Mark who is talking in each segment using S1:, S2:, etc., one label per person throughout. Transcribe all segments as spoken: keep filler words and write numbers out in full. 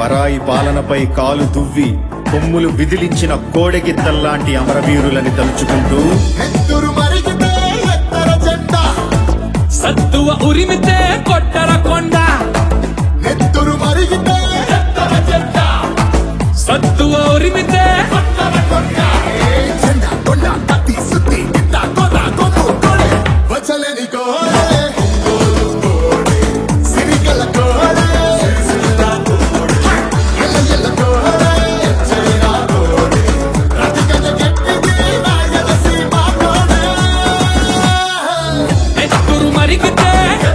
S1: పరాయి పాలనపై కాలు దువ్వి కొమ్ములు విదిలించిన కోడెగిత్తల్లాంటి అమరవీరులని తలుచుకుంటూ
S2: సత్తువ ఉరిమితే కొట్టర కొండ
S3: నెత్తురు మరిగితే
S2: సత్తువ ఉరిమితే
S3: కొట్టర కొండ జెండా కొండ కత్తి సుత్తి గిట్ట కొర్ర కొమ్ము కోడే వచ్చలేని కోడే కోడే సిరిగల కోడే సిరిసిల్ల కోడే ఎల్ల ఎల్ల కోడే ఎచ్చరిన కోడే రతికన గట్టిది నాయన సీమా కోడే
S2: నెత్తురు మరిగితే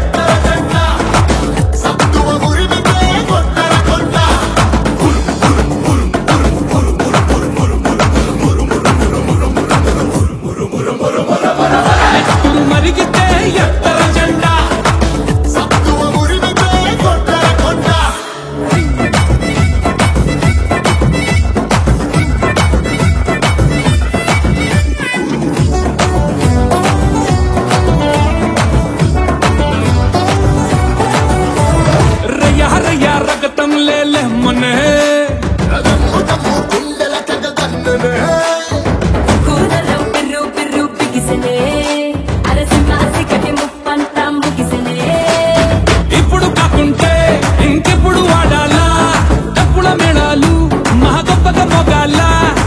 S2: మరిగితే ఎత్తర జెండా
S3: సత్తువ మురిమితే కొట్టర కొండ
S2: రయ్య రయ్య రగతం లేలే మనే
S3: రదమ్ము దమ్ము గుండెల కగదన్ననే
S4: కూరలో పిర్రు పిర్రు పిగిసనే అరసింహాసి కటి ముప్పంతా ముగిసనే
S2: ఇప్పుడు కాకుంటే ఇంకెప్పుడు వాడాలా డప్పుల మేళాలు మహా గొప్పగా మొగాల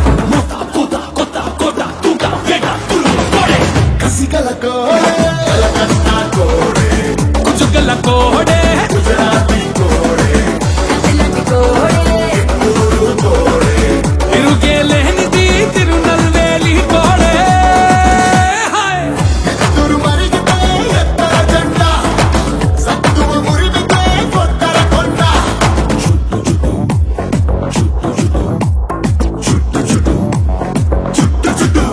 S3: కసిగల కోడే కలకత్తా కోడే
S2: కుజుగల కోడే
S3: గుజరాతీ కోడే
S4: కసిలాంటి కోడే
S3: ఊరు కోడే
S2: తిరుగే లేనిది తిరునల్వేలి కోడే హాయ్
S3: నెత్తురు మరిగితే ఎత్తర జెండా సత్తువ మురిమితే కొట్టర కొండ చుట్టు చుట్టు చుట్టు చుట్టు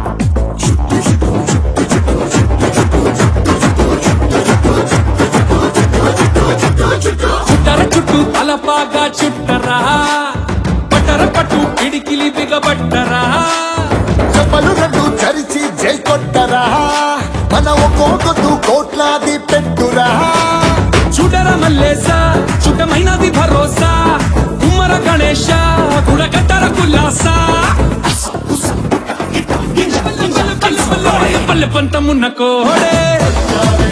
S2: చుట్టర చుట్టూ తలపాగా చుట్టరా పట్టర పట్టు పిడికిలి బిగబట్టరా
S3: చెప్పలు రెండు చరిచి జై కొట్టరా మన ఒక్కొక్కదు కోట్లాది పెట్టురా
S2: చూడర మల్లేస చుట్టమైనది భరోసా కుమ్మర గణేశ గుడగట్టర కుల్లాస పల్లె పంతమున్న కోడే